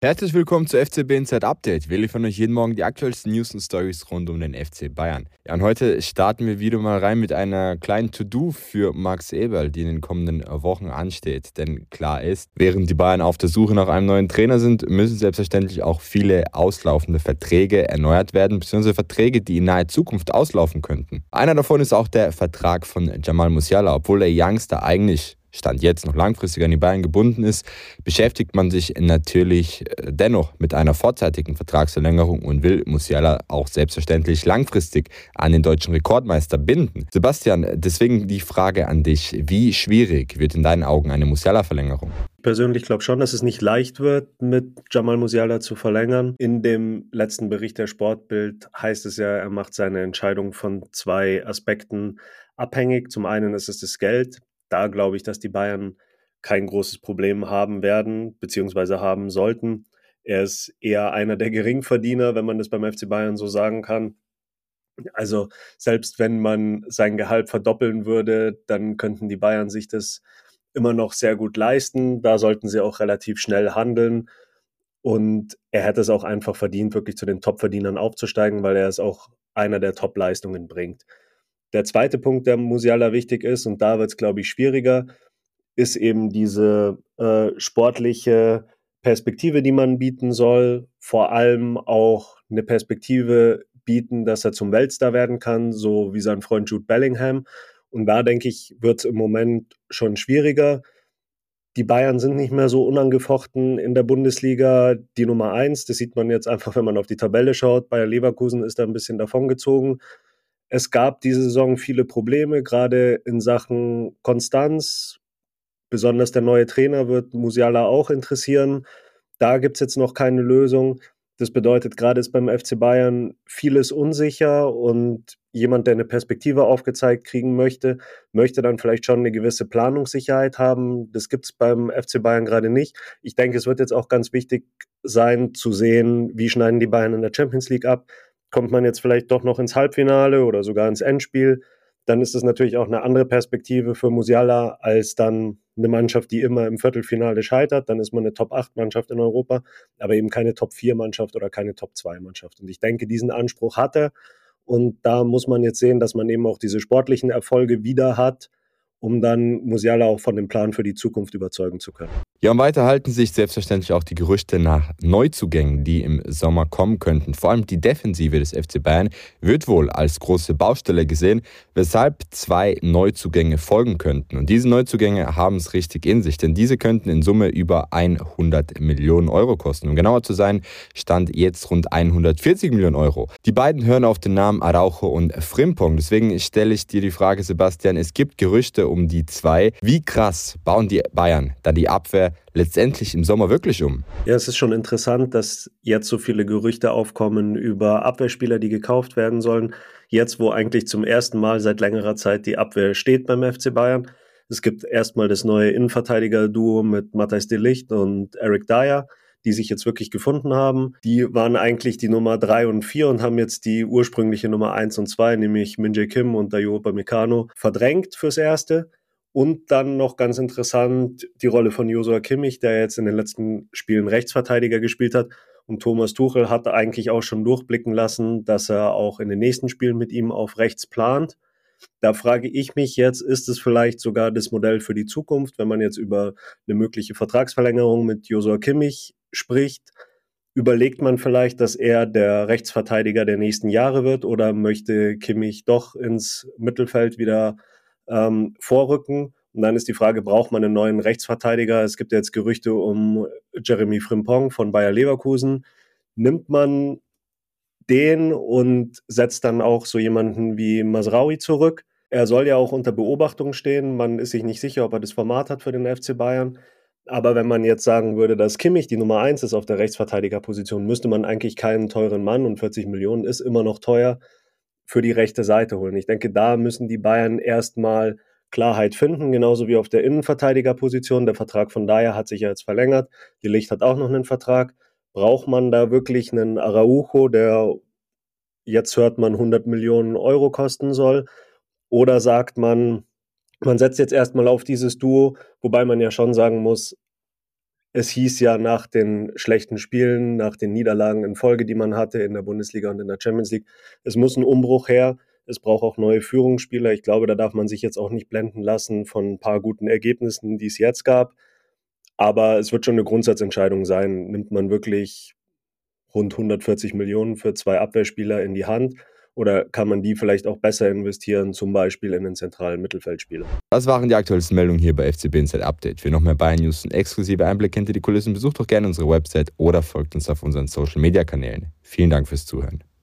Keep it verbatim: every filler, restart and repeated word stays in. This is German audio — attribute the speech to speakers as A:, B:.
A: Herzlich willkommen zu F C B Inside Update. Wir liefern euch jeden Morgen die aktuellsten News und Stories rund um den F C Bayern. Ja, und heute starten wir wieder mal rein mit einer kleinen To-Do für Max Eberl, die in den kommenden Wochen ansteht. Denn klar ist, während die Bayern auf der Suche nach einem neuen Trainer sind, müssen selbstverständlich auch viele auslaufende Verträge erneuert werden, beziehungsweise Verträge, die in naher Zukunft auslaufen könnten. Einer davon ist auch der Vertrag von Jamal Musiala. Obwohl der Youngster eigentlich Stand jetzt noch langfristig an die Bayern gebunden ist, beschäftigt man sich natürlich dennoch mit einer vorzeitigen Vertragsverlängerung und will Musiala auch selbstverständlich langfristig an den deutschen Rekordmeister binden. Sebastian, deswegen die Frage an dich: Wie schwierig wird in deinen Augen eine Musiala-Verlängerung?
B: Ich persönlich glaube schon, dass es nicht leicht wird, mit Jamal Musiala zu verlängern. In dem letzten Bericht der Sportbild heißt es ja, er macht seine Entscheidung von zwei Aspekten abhängig. Zum einen ist es das Geld. Da glaube ich, dass die Bayern kein großes Problem haben werden, beziehungsweise haben sollten. Er ist eher einer der Geringverdiener, wenn man das beim F C Bayern so sagen kann. Also selbst wenn man sein Gehalt verdoppeln würde, dann könnten die Bayern sich das immer noch sehr gut leisten. Da sollten sie auch relativ schnell handeln. Und er hätte es auch einfach verdient, wirklich zu den Top-Verdienern aufzusteigen, weil er es auch einer der Top-Leistungen bringt. Der zweite Punkt, der Musiala wichtig ist, und da wird es, glaube ich, schwieriger, ist eben diese äh, sportliche Perspektive, die man bieten soll. Vor allem auch eine Perspektive bieten, dass er zum Weltstar werden kann, so wie sein Freund Jude Bellingham. Und da, denke ich, wird es im Moment schon schwieriger. Die Bayern sind nicht mehr so unangefochten in der Bundesliga die Nummer eins. Das sieht man jetzt einfach, wenn man auf die Tabelle schaut. Bayer Leverkusen ist da ein bisschen davongezogen. Es gab diese Saison viele Probleme, gerade in Sachen Konstanz. Besonders der neue Trainer wird Musiala auch interessieren. Da gibt es jetzt noch keine Lösung. Das bedeutet, gerade ist beim F C Bayern vieles unsicher und jemand, der eine Perspektive aufgezeigt kriegen möchte, möchte dann vielleicht schon eine gewisse Planungssicherheit haben. Das gibt es beim F C Bayern gerade nicht. Ich denke, es wird jetzt auch ganz wichtig sein, zu sehen, wie schneiden die Bayern in der Champions League ab. Kommt man jetzt vielleicht doch noch ins Halbfinale oder sogar ins Endspiel, dann ist es natürlich auch eine andere Perspektive für Musiala als dann eine Mannschaft, die immer im Viertelfinale scheitert. Dann ist man eine Top acht Mannschaft in Europa, aber eben keine Top vier Mannschaft oder keine Top zwei Mannschaft. Und ich denke, diesen Anspruch hat er. Und da muss man jetzt sehen, dass man eben auch diese sportlichen Erfolge wieder hat, um dann Musiala auch von dem Plan für die Zukunft überzeugen zu können.
A: Ja, und weiter halten sich selbstverständlich auch die Gerüchte nach Neuzugängen, die im Sommer kommen könnten. Vor allem die Defensive des F C Bayern wird wohl als große Baustelle gesehen, weshalb zwei Neuzugänge folgen könnten. Und diese Neuzugänge haben es richtig in sich, denn diese könnten in Summe über hundert Millionen Euro kosten. Um genauer zu sein, stand jetzt rund hundertvierzig Millionen Euro. Die beiden hören auf den Namen Araujo und Frimpong. Deswegen stelle ich dir die Frage, Sebastian, es gibt Gerüchte um die zwei. Wie krass bauen die Bayern dann die Abwehr letztendlich im Sommer wirklich um?
B: Ja, es ist schon interessant, dass jetzt so viele Gerüchte aufkommen über Abwehrspieler, die gekauft werden sollen. Jetzt, wo eigentlich zum ersten Mal seit längerer Zeit die Abwehr steht beim F C Bayern. Es gibt erstmal das neue Innenverteidiger-Duo mit Matthijs de Ligt und Eric Dyer, die sich jetzt wirklich gefunden haben. Die waren eigentlich die Nummer drei und vier und haben jetzt die ursprüngliche Nummer eins und zwei, nämlich Min-Jae Kim und Dayot Upamecano, verdrängt fürs Erste. Und dann noch ganz interessant die Rolle von Joshua Kimmich, der jetzt in den letzten Spielen Rechtsverteidiger gespielt hat. Und Thomas Tuchel hat eigentlich auch schon durchblicken lassen, dass er auch in den nächsten Spielen mit ihm auf rechts plant. Da frage ich mich jetzt, ist es vielleicht sogar das Modell für die Zukunft, wenn man jetzt über eine mögliche Vertragsverlängerung mit Joshua Kimmich spricht? Überlegt man vielleicht, dass er der Rechtsverteidiger der nächsten Jahre wird, oder möchte Kimmich doch ins Mittelfeld wieder ähm, vorrücken? Und dann ist die Frage, braucht man einen neuen Rechtsverteidiger? Es gibt jetzt Gerüchte um Jeremy Frimpong von Bayer Leverkusen. Nimmt man den und setzt dann auch so jemanden wie Mazraoui zurück? Er soll ja auch unter Beobachtung stehen. Man ist sich nicht sicher, ob er das Format hat für den F C Bayern. Aber wenn man jetzt sagen würde, dass Kimmich die Nummer eins ist auf der Rechtsverteidigerposition, müsste man eigentlich keinen teuren Mann, und vierzig Millionen ist immer noch teuer, für die rechte Seite holen. Ich denke, da müssen die Bayern erstmal Klarheit finden, genauso wie auf der Innenverteidigerposition. Der Vertrag von Dyer hat sich ja jetzt verlängert. Die Ligt hat auch noch einen Vertrag. Braucht man da wirklich einen Araujo, der jetzt hört man hundert Millionen Euro kosten soll? Oder sagt man, man setzt jetzt erstmal auf dieses Duo, wobei man ja schon sagen muss, Es hieß ja nach den schlechten Spielen, nach den Niederlagen in Folge, die man hatte in der Bundesliga und in der Champions League, es muss ein Umbruch her. Es braucht auch neue Führungsspieler. Ich glaube, da darf man sich jetzt auch nicht blenden lassen von ein paar guten Ergebnissen, die es jetzt gab. Aber es wird schon eine Grundsatzentscheidung sein. Nimmt man wirklich rund hundertvierzig Millionen für zwei Abwehrspieler in die Hand? Oder kann man die vielleicht auch besser investieren, zum Beispiel in den zentralen Mittelfeldspieler?
A: Das waren die aktuellsten Meldungen hier bei F C B Inside Update. Für noch mehr Bayern-News und exklusive Einblicke hinter die Kulissen besucht doch gerne unsere Website oder folgt uns auf unseren Social-Media-Kanälen. Vielen Dank fürs Zuhören.